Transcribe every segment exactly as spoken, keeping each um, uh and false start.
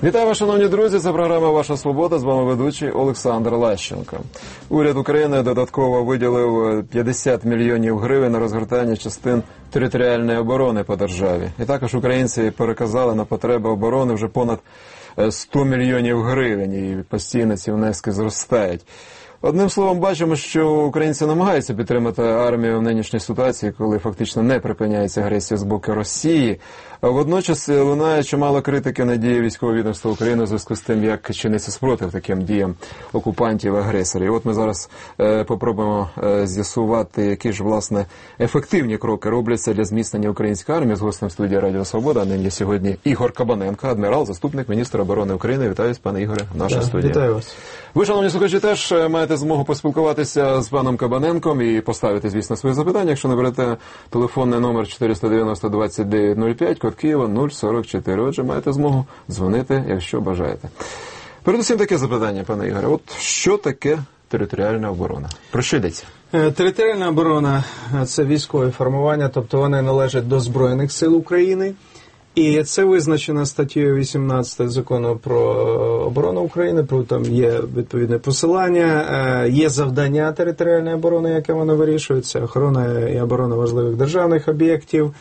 Вітаю вас, шановні друзі, це програма «Ваша свобода», з вами ведучий Олександр Лащенко. Уряд України додатково виділив п'ятдесят мільйонів гривень на розгортання частин територіальної оборони по державі. І також українці переказали на потреби оборони вже понад сто мільйонів гривень, і постійно ці внески зростають. Одним словом, бачимо, що українці намагаються підтримати армію в нинішній ситуації, коли фактично не припиняється агресія з боку Росії. А водночас лунає чимало критики на дії військового відомства України у зв'язку з тим, як чиниться спротив таким діям окупантів-агресорів. І от ми зараз е, попробуємо е, з'ясувати, які ж, власне, ефективні кроки робляться для зміцнення української армії. З гостем студії Радіо Свобода. Ним є сьогодні Ігор Кабаненко, адмірал, заступник міністра оборони України. Вітаю, пане Ігоре, в нашій студії. Вітаю вас. Ви, шановні слухачі, теж маєте змогу поспілкуватися з паном Кабаненком і поставити, звісно, свої запитання. Якщо наберете телефонний номер чотириста дев'яносто двадцять дев'ять нуль п'ять, код Києва нуль сорок чотири. Отже, маєте змогу дзвонити, якщо бажаєте. Передусім таке запитання, пане Ігоре. От що таке територіальна оборона? Про що йдеться? Територіальна оборона – це військові формування, тобто вони належать до Збройних сил України. І це визначено статтею вісімнадцятою Закону про оборону України, там є відповідне посилання, є завдання територіальної оборони, яке воно вирішується, охорона і оборона важливих державних об'єктів,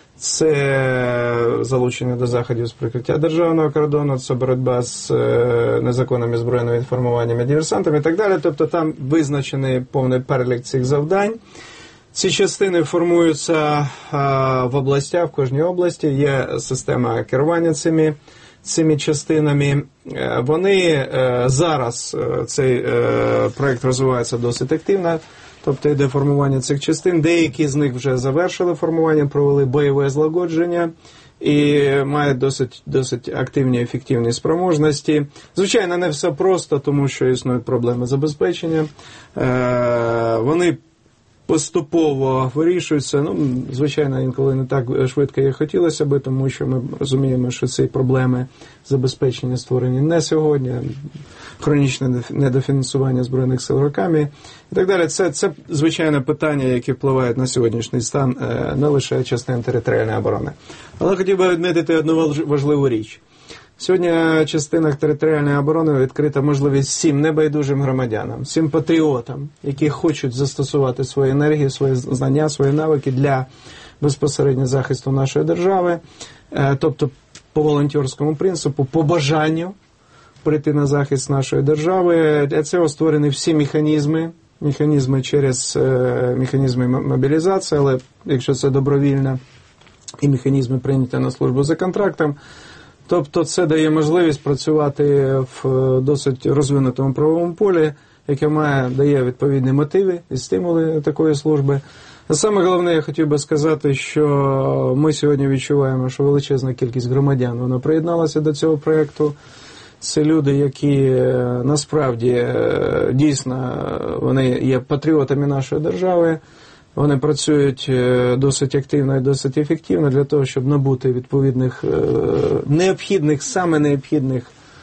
це залучення до заходів з прикриття державного кордону, це боротьба з незаконними збройними формуваннями, диверсантами і так далі. Тобто там визначений повний перелік цих завдань. Ці частини формуються а, в областях, в кожній області, є система керування цими, цими частинами. Вони а, зараз, а, цей а, проєкт розвивається досить активно, тобто йде формування цих частин. Деякі з них вже завершили формування, провели бойове злагодження і мають досить, досить активні, ефективні спроможності. Звичайно, не все просто, тому що існують проблеми забезпечення. А, вони поступово вирішуються, ну, звичайно, інколи не так швидко, як хотілося би, тому що ми розуміємо, що ці проблеми забезпечення створені не сьогодні, хронічне недофінансування Збройних сил роками і так далі. Це, це звичайно, питання, які впливають на сьогоднішній стан не лише частин територіальної оборони. Але хотів би відмітити одну важливу річ. Сьогодні в частинах територіальної оборони відкрита можливість всім небайдужим громадянам, всім патріотам, які хочуть застосувати свої енергії, свої знання, свої навики для безпосереднього захисту нашої держави, тобто по волонтерському принципу, по бажанню прийти на захист нашої держави. Для цього створені всі механізми, механізми через механізми мобілізації, але якщо це добровільно, і механізми прийняті на службу за контрактом. Тобто це дає можливість працювати в досить розвинутому правовому полі, яке має, дає відповідні мотиви і стимули такої служби. А саме головне, я хотів би сказати, що ми сьогодні відчуваємо, що величезна кількість громадян, вона приєдналася до цього проєкту. Це люди, які насправді дійсно вони є патріотами нашої держави. Вони працюють досить активно і досить ефективно для того, щоб набути відповідних необхідних, саме необхідних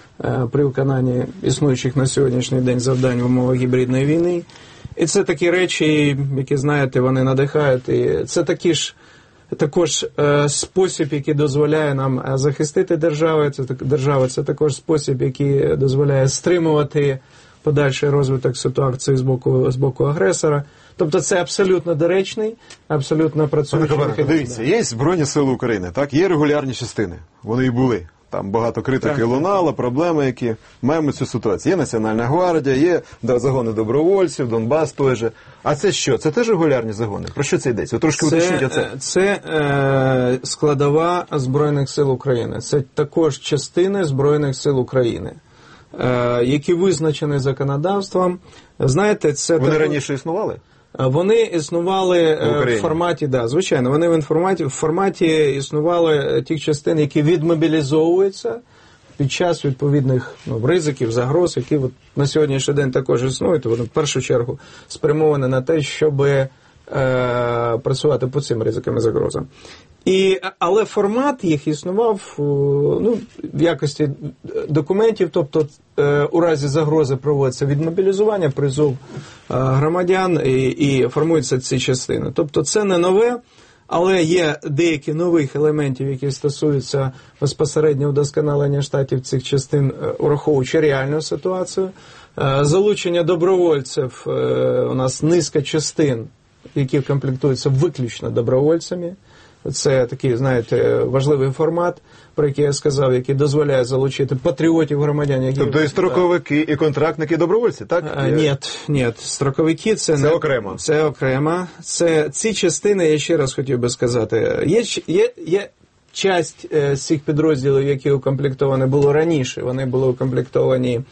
при виконанні існуючих на сьогоднішній день завдань в умовах гібридної війни. І це такі речі, які, знаєте, вони надихають. І це такі ж, також спосіб, який дозволяє нам захистити державу. Це, державу. Це також спосіб, який дозволяє стримувати подальший розвиток ситуації з боку, з боку агресора. Тобто це абсолютно доречний, абсолютно працюючий механізм. Дивіться, є Збройні Сили України, так, є регулярні частини, вони і були. Там багато критики лунало, проблеми, які маємо цю ситуацію. Є Національна гвардія, є загони добровольців, Донбас той же. А це що? Це теж регулярні загони? Про що це йдеться? Трошки уточніть оце. Це е, складова Збройних Сил України. Це також частини Збройних Сил України, е, які визначені законодавством. Знаєте, це вони також... раніше існували? Вони існували в, в форматі, да, звичайно, вони в форматі, в форматі існували тих частин, які відмобілізовуються під час відповідних ну, ризиків, загроз, які от на сьогоднішній день також існують. Вони в першу чергу спрямовані на те, щоб е, працювати по цим ризикам і загрозам. І, але формат їх існував ну, в якості документів, тобто е, у разі загрози проводиться відмобілізування, призов е, громадян і, і формуються ці частини. Тобто це не нове, Але є деякі нових елементів, які стосуються безпосередньо вдосконалення штатів цих частин, ураховуючи реальну ситуацію. Залучення добровольців, у нас низка частин, які комплектуються виключно добровольцями. Це такий, знаєте, важливий формат, про який я сказав, який дозволяє залучити патріотів, громадян. Які... Тобто і строковики, і контрактники, і добровольці, так? А, ні, ні, строковики це, це не... окремо. Це окремо. Це ці частини, я ще раз хотів би сказати, є, є, є часть е, з цих підрозділів, які укомплектовані були раніше, вони були укомплектовані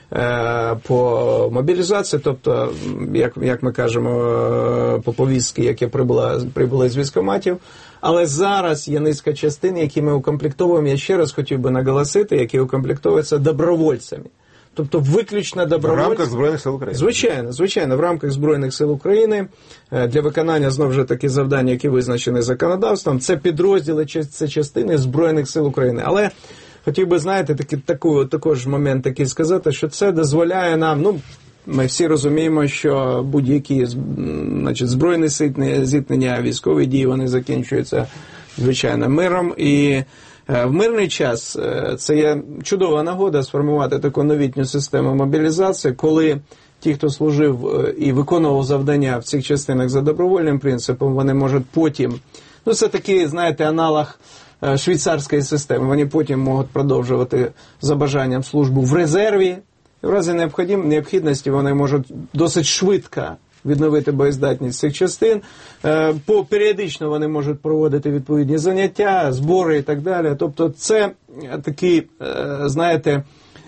по мобілізації, тобто, як, як ми кажемо, по повістки, які прибули, прибули з військкоматів. Але зараз є низка частин, які ми укомплектовуємо, я ще раз хотів би наголосити, які укомплектовуються добровольцями. Тобто виключно добровольці. В рамках Збройних сил України. Звичайно, звичайно, в рамках Збройних сил України для виконання, знову ж таки, завдань, які визначені законодавством, це підрозділи, це частини Збройних сил України. Але хотів би, знаєте, таки, таку, також момент такий сказати, що це дозволяє нам, ну, ми всі розуміємо, що будь-які, значить, збройні зіткнення, військові дії, вони закінчуються, звичайно, миром. І в мирний час це є чудова нагода сформувати таку новітню систему мобілізації, коли ті, хто служив і виконував завдання в цих частинах за добровольним принципом, вони можуть потім, ну, це такий, знаєте, аналог швейцарської системи. Вони потім можуть продовжувати за бажанням службу в резерві. В разі необхідності вони можуть досить швидко відновити боєздатність цих частин. По періодично вони можуть проводити відповідні заняття, збори і так далі. Тобто це такий, знаєте,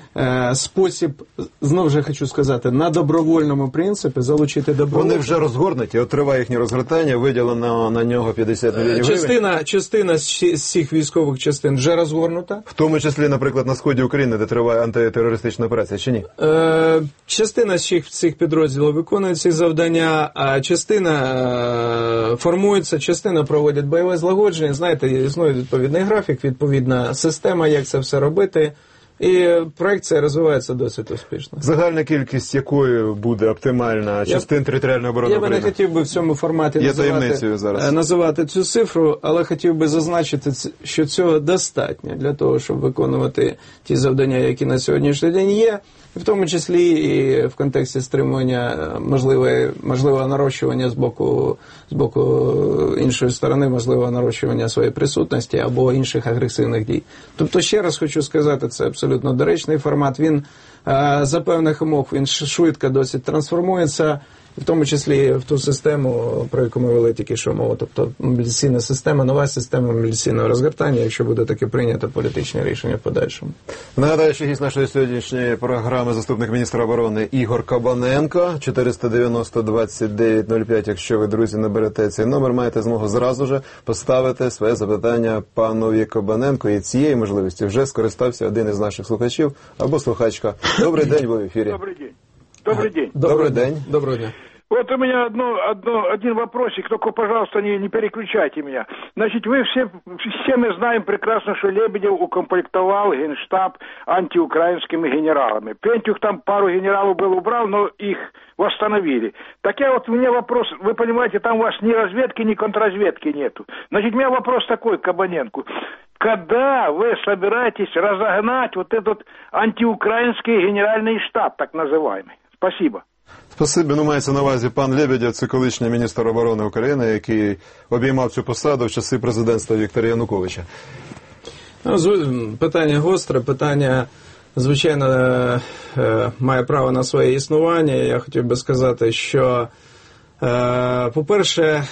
спосіб, знову ж хочу сказати, на добровольному принципі залучити добровольців. Вони вже розгорнуті, от триває їхнє розгортання, виділено на нього п'ятдесят мільйонів частина, гривень. Частина з цих військових частин вже розгорнута. В тому числі, наприклад, на сході України, де триває антитерористична операція, чи ні? Е, частина з цих, цих підрозділів виконує ці завдання, а частина е, формується, частина проводить бойове злагодження. Знаєте, існує відповідний графік, відповідна система, як це все робити. І проект цей розвивається досить успішно. Загальна кількість якої буде оптимальна частин територіальної оборони України? Я би не хотів би в цьому форматі називати, називати цю цифру, але хотів би зазначити, що цього достатньо для того, щоб виконувати ті завдання, які на сьогоднішній день є, в тому числі і в контексті стримування можливе, можливого нарощування з боку, з боку іншої сторони, можливого нарощування своєї присутності або інших агресивних дій. Тобто, ще раз хочу сказати, це абсолютно доречний формат. Він за певних умов він швидко досить трансформується, в тому числі в ту систему, про яку ми вели тільки що мову, тобто мобілізаційна система, нова система мобілізаційного розгортання, якщо буде таке прийнято політичне рішення в подальшому. Нагадаю, що гість нашої сьогоднішньої програми заступник міністра оборони Ігор Кабаненко, чотириста дев'яносто двадцять дев'ять нуль п'ять, якщо ви, друзі, наберете цей номер, маєте змогу зразу же поставити своє запитання панові Кабаненко, і цієї можливості вже скористався один із наших слухачів або слухачка. Добрий день, ви в ефірі. Добрий день. Добрый день. Добрый день. Добрый день. Вот у меня одно, одно, один вопросик, только, пожалуйста, не, не переключайте меня. Значит, вы все, все мы знаем прекрасно, что Лебедев укомплектовал Генштаб антиукраинскими генералами. Пентюх там пару генералов был убрал, но их восстановили. Так я вот, у меня вопрос, вы понимаете, там у вас ни разведки, ни контрразведки нету. Значит, у меня вопрос такой к Кабаненку. Когда вы собираетесь разогнать вот этот антиукраинский генеральный штаб, так называемый? Спасибо. Спасибі. Ну, мається на увазі пан Лебедєв, це колишній міністр оборони України, який обіймав цю посаду в часи президентства Віктора Януковича. Ну, питання гостре, питання, звичайно, має право на своє існування. Я хотів би сказати, що, по-перше,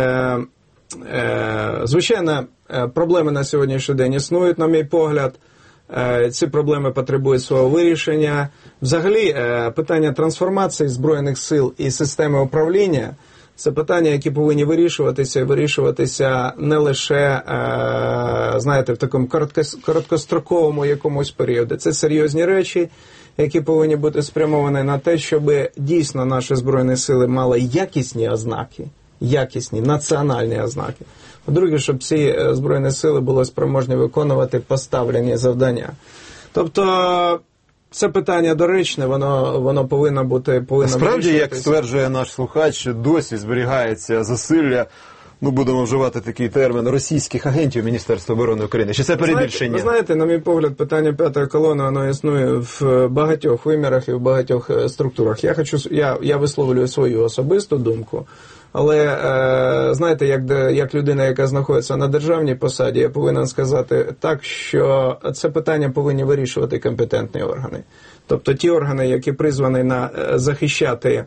звичайно, проблеми на сьогоднішній день існують, на мій погляд. Ці проблеми потребують свого вирішення. Взагалі, питання трансформації Збройних сил і системи управління – це питання, які повинні вирішуватися, і вирішуватися не лише, знаєте, в такому короткостроковому якомусь періоді. Це серйозні речі, які повинні бути спрямовані на те, щоб дійсно наші Збройні сили мали якісні ознаки, якісні національні ознаки. По-друге, щоб ці Збройні сили були спроможні виконувати поставлені завдання. Тобто, це питання доречне, воно, воно повинно бути... Повинно Справді, як стверджує наш слухач, досі зберігається засилля ну, будемо вживати такий термін, російських агентів Міністерства оборони України? Чи це перебільшення? Ви знаєте, на мій погляд, питання п'ятої колони, воно існує в багатьох вимірах і в багатьох структурах. Я хочу, я, я висловлюю свою особисту думку, але, е, знаєте, як, як людина, яка знаходиться на державній посаді, я повинен сказати так, що це питання повинні вирішувати компетентні органи. Тобто ті органи, які призвані на захищати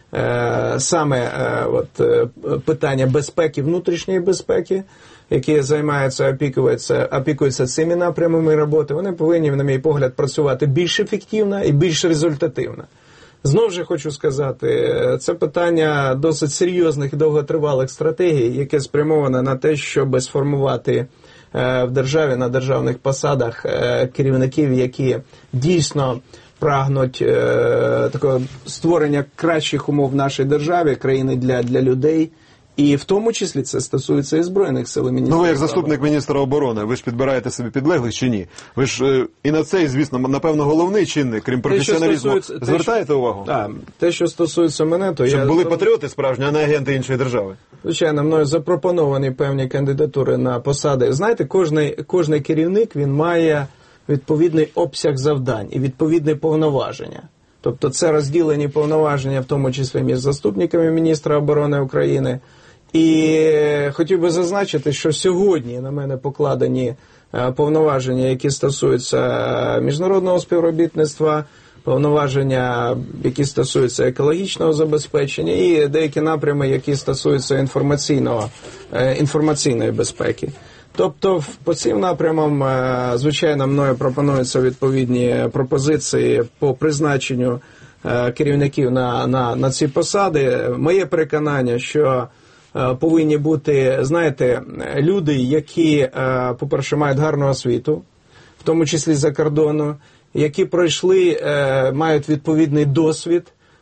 е, саме е, от, е, питання безпеки, внутрішньої безпеки, які займаються, опікуються, опікуються цими напрямами роботи, вони повинні, на мій погляд, працювати більш ефективно і більш результативно. Знову ж хочу сказати, це питання досить серйозних і довготривалих стратегій, яке спрямоване на те, щоб сформувати в державі, на державних посадах керівників, які дійсно прагнуть такого створення кращих умов в нашій державі, країни для, для людей. І в тому числі це стосується і Збройних сил і Міністерства. Ну, ви як заступник міністра оборони, ви ж підбираєте собі підлеглих чи ні? Ви ж е, і на це, звісно, напевно, головний чинник, крім професіоналізму, звертаєте те, увагу? Так, те, що стосується мене, то Щоб я... були патріоти справжні, а не агенти іншої держави. Звичайно, мною запропоновані певні кандидатури на посади. Знаєте, кожний, кожний керівник, він має відповідний обсяг завдань і відповідне повноваження. Тобто це розділені повноваження, в тому числі між заступниками міністра оборони України. І хотів би зазначити, що сьогодні на мене покладені повноваження, які стосуються міжнародного співробітництва, повноваження, які стосуються екологічного забезпечення і деякі напрями, які стосуються інформаційного, інформаційної безпеки. Тобто по цим напрямам, звичайно, мною пропонуються відповідні пропозиції по призначенню керівників на, на, на ці посади. Моє переконання, що повинні бути, знаєте, люди, які, по-перше, мають гарну освіту, в тому числі за кордону, які пройшли, мають відповідний досвід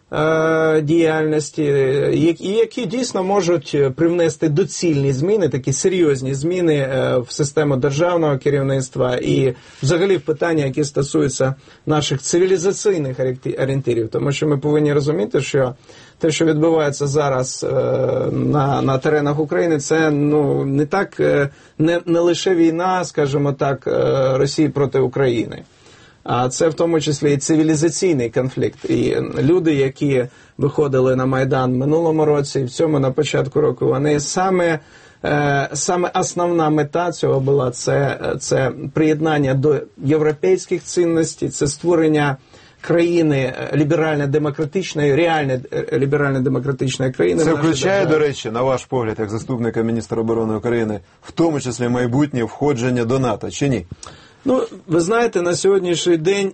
діяльності, і які дійсно можуть привнести доцільні зміни, такі серйозні зміни в систему державного керівництва і взагалі в питання, які стосуються наших цивілізаційних орієнтирів. Тому що ми повинні розуміти, що те, що відбувається зараз на, на теренах України, це ну, не так, не, не лише війна, скажімо так, Росії проти України. А це в тому числі і цивілізаційний конфлікт. І люди, які виходили на Майдан в минулому році, і в цьому на початку року, вони саме, саме основна мета цього була це, це приєднання до європейських цінностей, це створення країни ліберально-демократичної, реально ліберально-демократичної країни. Це включає, до речі, на ваш погляд, як заступника міністра оборони України, в тому числі майбутнє входження до НАТО, чи ні? Ну, ви знаєте, на сьогоднішній день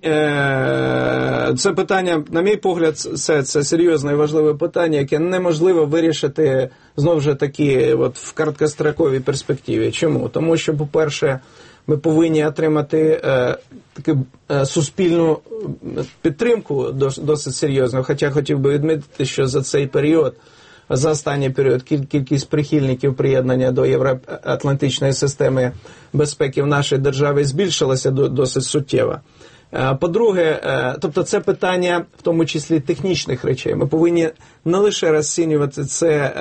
е- це питання, на мій погляд, це, це серйозне і важливе питання, яке неможливо вирішити, знову ж таки, от в короткостроковій перспективі. Чому? Тому що, по-перше, ми повинні отримати е- таку е- суспільну підтримку дос- досить серйозно, хоча хотів би відмітити, що за цей період, за останній період кількість прихильників приєднання до євроатлантичної системи безпеки в нашій державі збільшилася досить суттєво. По-друге, тобто це питання в тому числі технічних речей. Ми повинні не лише розцінювати це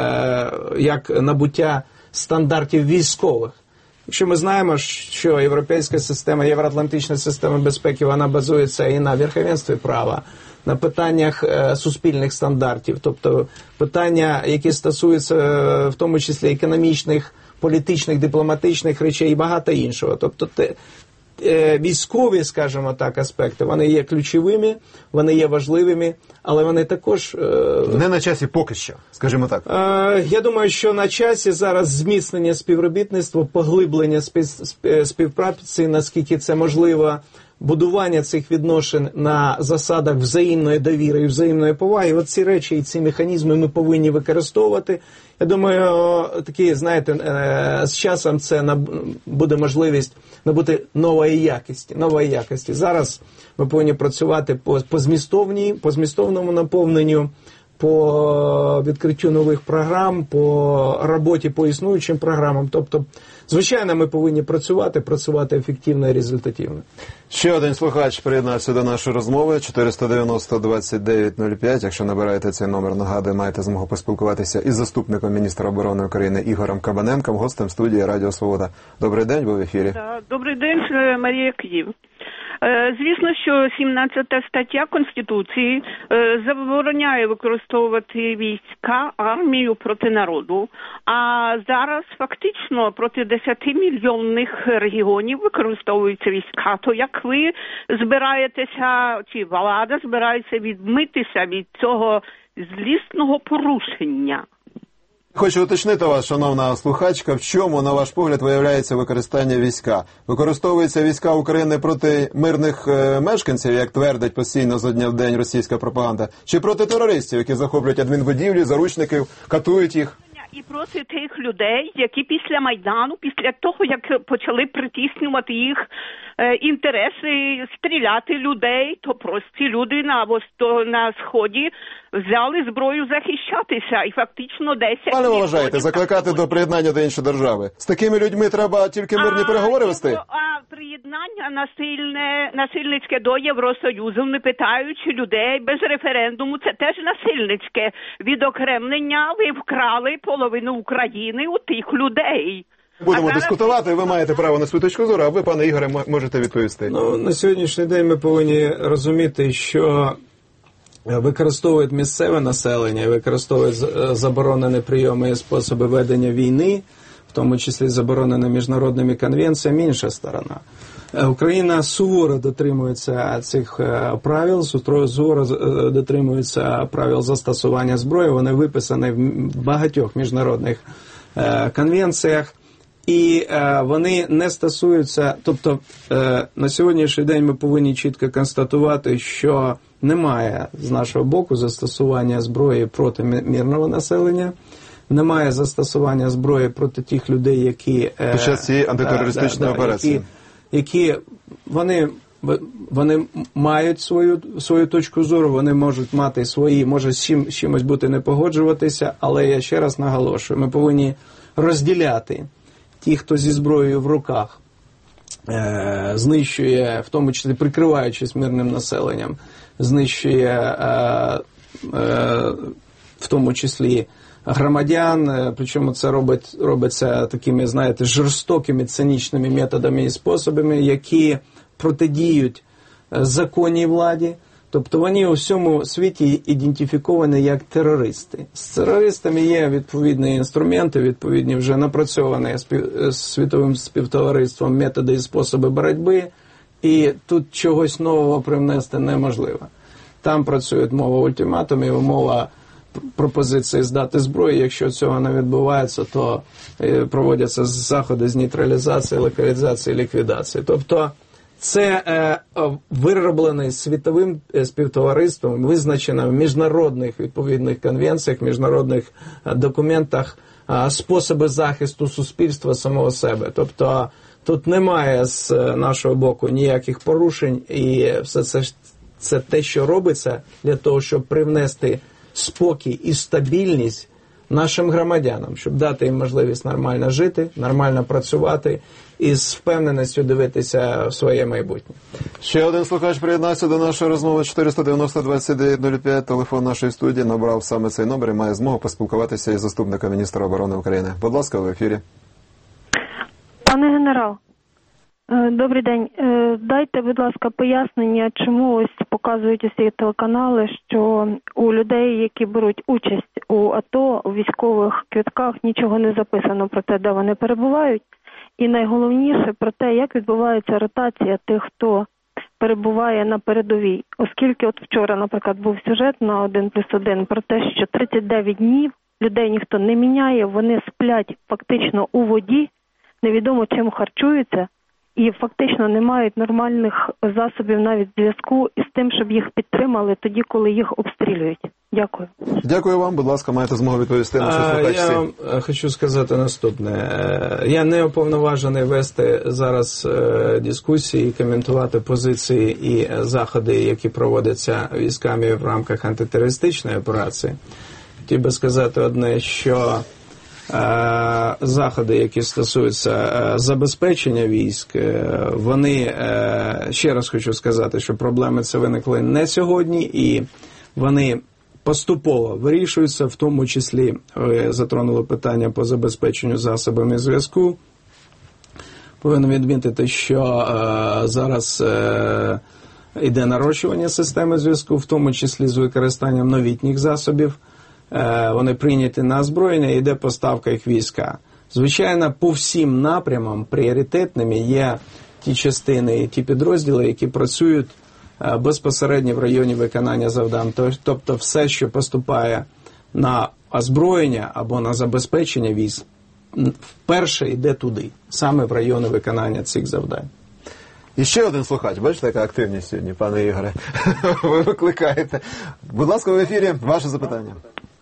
як набуття стандартів військових. Якщо ми знаємо, що європейська система, євроатлантична система безпеки, вона базується і на верховенстві права, на питаннях е, суспільних стандартів, тобто питання, які стосуються е, в тому числі економічних, політичних, дипломатичних речей і багато іншого. Тобто те, е, військові, скажімо так, аспекти, вони є ключовими, вони є важливими, але вони також... Е, Не на часі поки що, скажімо так. Е, я думаю, що на часі зараз зміцнення співробітництва, поглиблення спів, співпраці, наскільки це можливо, будування цих відношень на засадах взаємної довіри і взаємної поваги. От ці речі і ці механізми ми повинні використовувати. Я думаю, такі, знаєте, з часом це буде можливість набути нової якості. Нової якості. Зараз ми повинні працювати по, по змістовній, по змістовному наповненню, по відкриттю нових програм, по роботі по існуючим програмам. Тобто, звичайно, ми повинні працювати, працювати ефективно і результативно. Ще один слухач приєднався до нашої розмови. чотириста дев'яносто двадцять дев'ять нуль п'ять. Якщо набираєте цей номер, нагадую, маєте змогу поспілкуватися із заступником міністра оборони України Ігорем Кабаненком, гостем студії Радіо Свобода. Добрий день, ви в ефірі. Добрий день, Марія Київ. Звісно, що сімнадцята стаття Конституції забороняє використовувати війська, армію проти народу, а зараз фактично проти десятимільйонних регіонів використовуються війська. То як ви збираєтеся, чи влада збирається відмитися від цього злісного порушення? Хочу уточнити вас, шановна слухачка, в чому, на ваш погляд, виявляється використання війська? Використовуються війська України проти мирних е, мешканців, як твердить постійно зо дня в день російська пропаганда, чи проти терористів, які захоплюють адмінбудівлі, заручників, катують їх? І проти тих людей, які після Майдану, після того, як почали притіснювати їх е, інтереси, стріляти людей, то прості люди на, восто, на Сході взяли зброю захищатися. І фактично десять... Пане, ви вважаєте, закликати до приєднання до іншої держави? З такими людьми треба тільки мирні а, переговори вести? А приєднання насильне, насильницьке до Євросоюзу, не питаючи людей без референдуму, це теж насильницьке відокремлення. Ви вкрали половину України у тих людей. Будемо зараз... дискутувати, ви маєте право на свою точку зору, а ви, пане Ігоре, можете відповісти. Ну, на сьогоднішній день ми повинні розуміти, що використовують місцеве населення, використовують заборонені прийоми і способи ведення війни, в тому числі заборонені міжнародними конвенціями, інша сторона. Україна суворо дотримується цих правил, суворо дотримується правил застосування зброї, вони виписані в багатьох міжнародних конвенціях, і вони не стосуються, тобто на сьогоднішній день ми повинні чітко констатувати, що немає з нашого боку застосування зброї проти мирного населення, немає застосування зброї проти тих людей, які... Під час цієї антитерористичної да, да, операції. Які, які вони, вони мають свою, свою точку зору, вони можуть мати свої, може з чим, чимось бути не погоджуватися, але я ще раз наголошую, ми повинні розділяти ті, хто зі зброєю в руках е, знищує, в тому числі прикриваючись мирним населенням, знищує е, е, в тому числі громадян, причому це робить, робиться такими, знаєте, жорстокими, цинічними методами і способами, які протидіють законній владі. Тобто вони у всьому світі ідентифіковані як терористи. З терористами є відповідні інструменти, відповідні вже напрацьовані світовим співтовариством методи і способи боротьби, і тут чогось нового привнести неможливо. Там працює мова ультиматумів, мова пропозиції здати зброю. Якщо цього не відбувається, то проводяться заходи з нейтралізації, локалізації, ліквідації. Тобто це е, вироблене світовим співтовариством, визначено в міжнародних відповідних конвенціях, міжнародних документах е, способи захисту суспільства самого себе. Тобто тут немає з нашого боку ніяких порушень, і все це, це те, що робиться для того, щоб привнести спокій і стабільність нашим громадянам, щоб дати їм можливість нормально жити, нормально працювати і з впевненістю дивитися в своє майбутнє. Ще один слухач приєднався до нашої розмови. чотириста дев'яносто двадцять дев'ять нуль п'ять, телефон нашої студії, набрав саме цей номер і має змогу поспілкуватися із заступником міністра оборони України. Будь ласка, в ефірі. Пане генерал, добрий день. Дайте, будь ласка, пояснення, чому ось показують усі телеканали, що у людей, які беруть участь у АТО, у військових квитках нічого не записано про те, де вони перебувають. І найголовніше про те, як відбувається ротація тих, хто перебуває на передовій. Оскільки от вчора, наприклад, був сюжет на один плюс один про те, що тридцять дев'ять днів людей ніхто не міняє, вони сплять фактично у воді, невідомо чим харчуються, і фактично не мають нормальних засобів навіть зв'язку із тим, щоб їх підтримали тоді, коли їх обстрілюють. Дякую. Дякую вам, будь ласка, маєте змогу відповісти на що слухачці. Я вам хочу сказати наступне. Я не уповноважений вести зараз дискусії, коментувати позиції і заходи, які проводяться військами в рамках антитерористичної операції. Хотів би сказати одне, що заходи, які стосуються забезпечення військ, вони, ще раз хочу сказати, що проблеми це виникли не сьогодні, і вони поступово вирішуються, в тому числі ви затронули питання по забезпеченню засобами зв'язку. Повинен відмітити, що е, зараз е, йде нарощування системи зв'язку, в тому числі з використанням новітніх засобів. Е, вони прийняті на озброєння, йде поставка їх війська. Звичайно, по всім напрямам пріоритетними є ті частини і ті підрозділи, які працюють безпосередньо в районі виконання завдань. Тобто все, що поступає на озброєння або на забезпечення військ, вперше йде туди, саме в райони виконання цих завдань. І ще один слухач, бачите, яка активність сьогодні, пане Ігоре, ви викликаєте. Будь ласка, в ефірі, ваше запитання.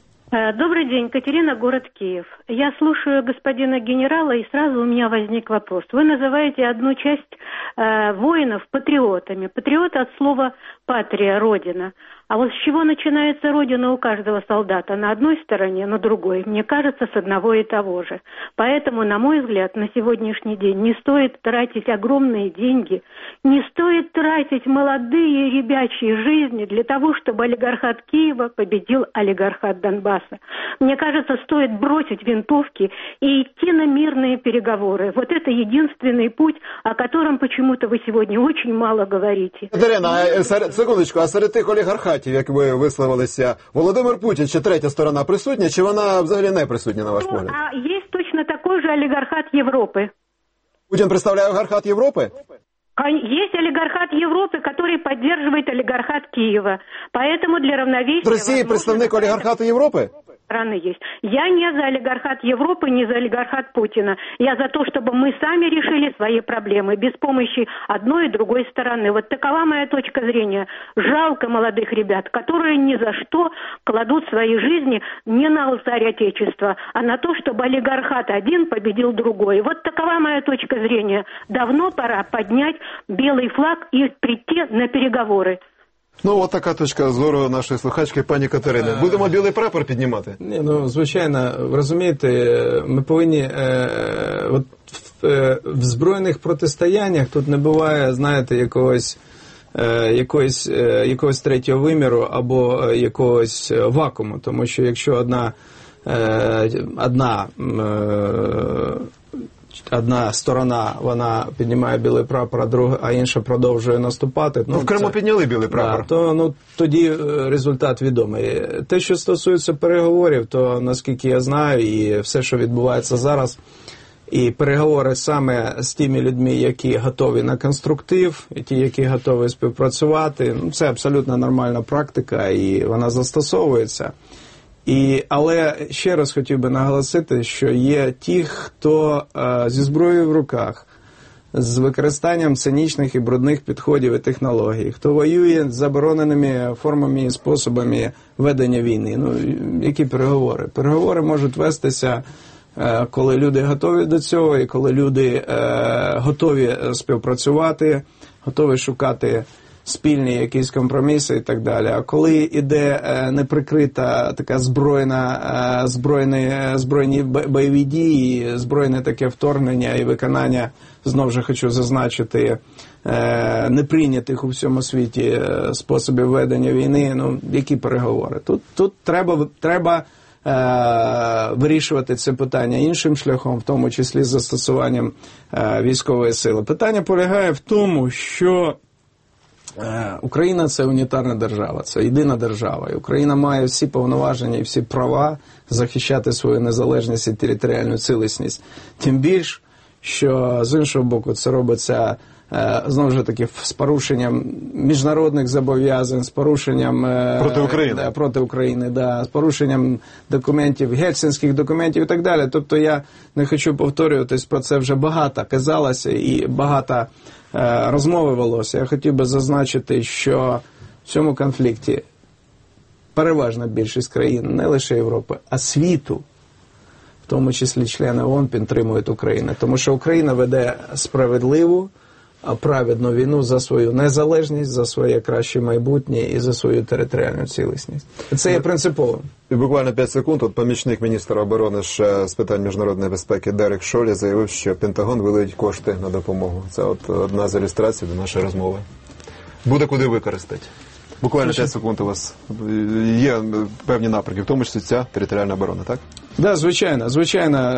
Добрый день, Катерина, город Киев. Я слушаю господина генерала, и сразу у меня возник вопрос. Вы называете одну часть э, воинов патриотами. Патриоты от слова «патрия», «родина». А вот с чего начинается родина у каждого солдата? На одной стороне, на другой. Мне кажется, с одного и того же. Поэтому, на мой взгляд, на сегодняшний день не стоит тратить огромные деньги, не стоит тратить молодые ребячьи жизни для того, чтобы олигархат Киева победил олигархат Донбасса. Мне кажется, стоит бросить винтовки и идти на мирные переговоры. Вот это единственный путь, о котором почему-то вы сегодня очень мало говорите. Катерина, а серед, секундочку, а серед тих олігархатів, як ви висловилися, Володимир Путін чи третя сторона присутня, чи вона взагалі не присутня, на ваш Ну, погляд? а есть точно такой же олигархат Европы. Путін представляє олігархат Європи? Есть олигархат Европы, который поддерживает олигархат Киева. Поэтому для равновесия... В Росії представник олігархату Європи? Страны есть. Я не за олигархат Европы, не за олигархат Путина. Я за то, чтобы мы сами решили свои проблемы без помощи одной и другой стороны. Вот такова моя точка зрения. Жалко молодых ребят, которые ни за что кладут свои жизни не на алтарь Отечества, а на то, чтобы олигархат один победил другой. Вот такова моя точка зрения. Давно пора поднять белый флаг и прийти на переговоры. Ну, от така точка зору нашої слухачки, пані Катерини. Будемо білий прапор піднімати? Ні, ну, звичайно, розумієте, ми повинні, е, от в, е, в збройних протистояннях тут не буває, знаєте, якогось, е, якогось, е, якогось третього виміру або е, якогось вакууму, тому що якщо одна, е, одна е, одна сторона, вона піднімає білий прапор, а друга, а інша продовжує наступати. Ну, в Криму це, підняли білий прапор. Да, то, ну, тоді результат відомий. Те, що стосується переговорів, то, наскільки я знаю, і все, що відбувається зараз, і переговори саме з тими людьми, які готові на конструктив, і ті, які готові співпрацювати, ну, це абсолютно нормальна практика, і вона застосовується. І, але ще раз хотів би наголосити, що є ті, хто е, зі зброєю в руках, з використанням цинічних і брудних підходів і технологій, хто воює з забороненими формами і способами ведення війни. Ну, які переговори? Переговори можуть вестися, е, коли люди готові до цього, і коли люди е, готові співпрацювати, готові шукати спільні якісь компроміси і так далі. А коли йде е, неприкрита така збройна, е, збройні, збройні бойові дії, збройне таке вторгнення і виконання, знову ж хочу зазначити, е, неприйнятих у всьому світі способів ведення війни, ну, які переговори? Тут, тут треба, треба е, вирішувати це питання іншим шляхом, в тому числі з застосуванням е, військової сили. Питання полягає в тому, що Україна – це унітарна держава, це єдина держава. І Україна має всі повноваження і всі права захищати свою незалежність і територіальну цілісність. Тим більш, що з іншого боку це робиться, знову ж таки, з порушенням міжнародних зобов'язань, з порушенням проти України, да, проти України, да, з порушенням документів, гельсінських документів і так далі. Тобто я не хочу повторюватись, про це вже багато казалося і багато розмови велося. Я хотів би зазначити, що в цьому конфлікті переважна більшість країн, не лише Європи, а світу, в тому числі члени ООН, підтримують Україну. Тому що Україна веде справедливу, праведну війну за свою незалежність, за своє краще майбутнє і за свою територіальну цілісність. Це є принциповим. І буквально п'ять секунд. От помічник міністра оборони США з питань міжнародної безпеки Дерек Шолі заявив, що Пентагон виділить кошти на допомогу. Це от одна з ілюстрацій до нашої розмови. Буде куди використати. Буквально п'ять секунд у вас. Є певні напрямки, в тому числі ця територіальна оборона, так? Так, да, звичайно, звичайно.